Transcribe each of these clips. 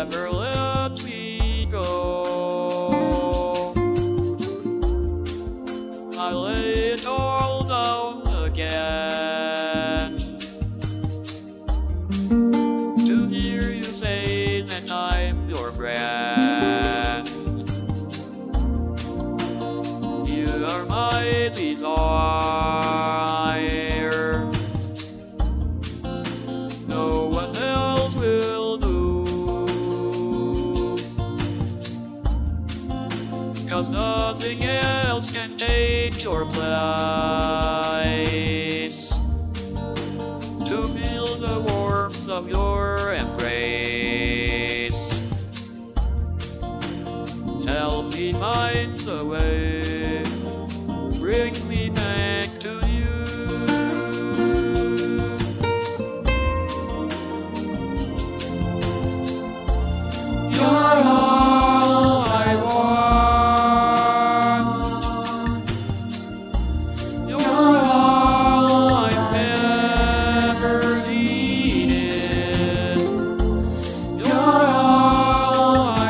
never let me go. I lay it all down again to hear you say that I'm your friend. You are my desire, no one else will do, 'cause nothing else can take your place, to feel the warmth of your embrace. Help me find the way, bring me back to you. You're all I want. You're all I've ever needed. You're all I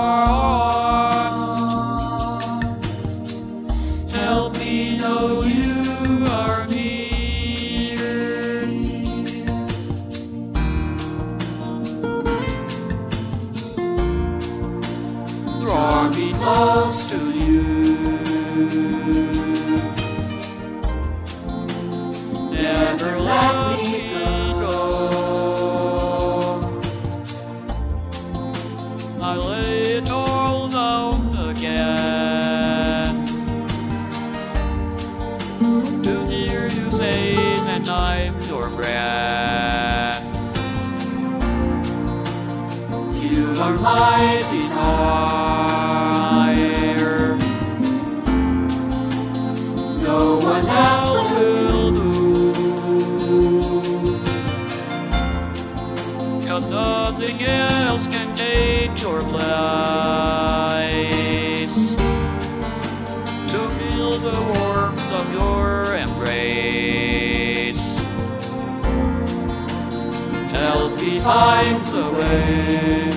want. Help me know you are near. Draw me close to you. Never let me go. I lay it all down again to hear you say that I'm your friend. You are my desire, no one else will do, 'cause nothing else can take your place, to feel the warmth of your embrace. Help me find the way,